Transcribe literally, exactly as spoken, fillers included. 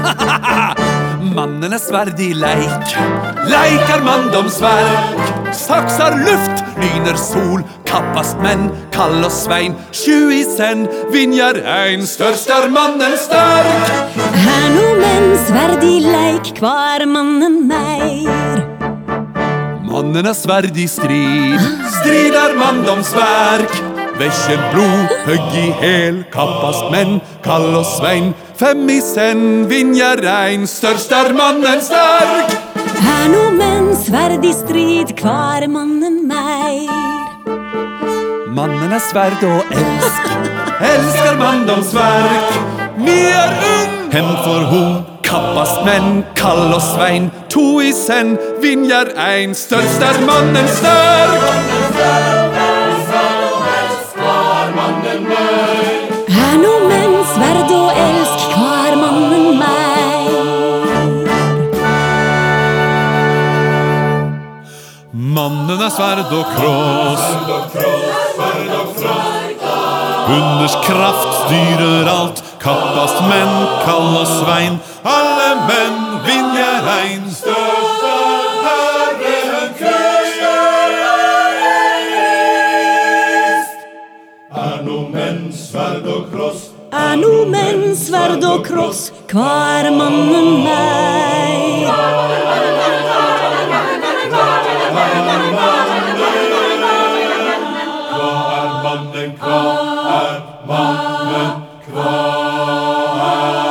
Mannen er sverd i leik, leik er manndomsverk. Saksar luft, lyner sol, kappast menn, kall og svein. Sju i senn, vinjar ein, størst er mannen sterk. Her no menn sverd i leik, hva er mannen meir? Mannen er sverd i strid, strid er manndomsverk. Vekkjent blod, høgg i hel, kappast menn, kall og svein. Fem i senn, vinjar ein, størst er mannen sterk. Her no menn sverd i strid, hva er mannen meir? Mannen er sverd og elsk, elsk er manndomsverk. Vi er ung, hen for ho, kappast menn, kall og svein. To i senn, vinjar ein, størst er mannen sterk. Her no menn sverd og elsk, hva er mannen meir? Mannen er sverd og kross, Hunders kraft styrer alt, kappast menn, kall og svein. Alle menn vinner ein, størst er Herren Krist. Er no menn sverd og kross, Er no menn sverd og kross, hva er mannen meir? Hva er mannen, hva er mannen, hva er